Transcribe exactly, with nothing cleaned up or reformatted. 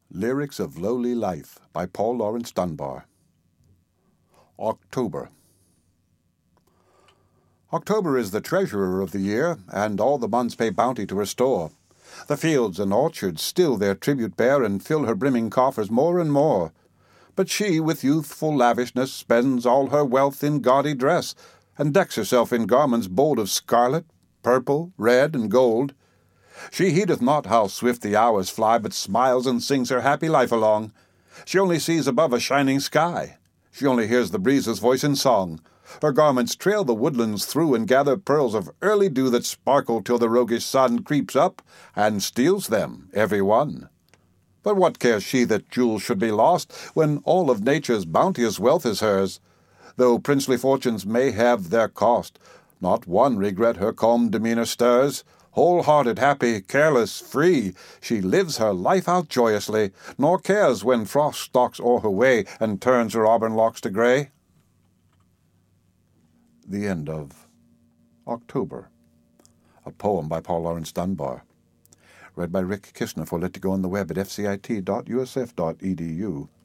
Lyrics of Lowly Life by Paul Laurence Dunbar. October. October is the treasurer of the year, and all the months pay bounty to her store. The fields and orchards still their tribute bear, and fill her brimming coffers more and more. But she, with youthful lavishness, spends all her wealth in gaudy dress, and decks herself in garments bold of scarlet, purple, red, and gold. She heedeth not how swift the hours fly, but smiles and sings her happy life along. She only sees above a shining sky. She only hears the breeze's voice in song. Her garments trail the woodlands through, and gather pearls of early dew that sparkle till the roguish sun creeps up and steals them, every one. But what cares she that jewels should be lost, when all of nature's bounteous wealth is hers? Though princely fortunes may have their cost, not one regret her calm demeanor stirs. Whole-hearted, happy, careless, free, she lives her life out joyously, nor cares when frost stalks o'er her way and turns her auburn locks to grey. The end of October, a poem by Paul Laurence Dunbar, read by Rick Kishner for Let It Go on the web at f c i t dot u s f dot e d u.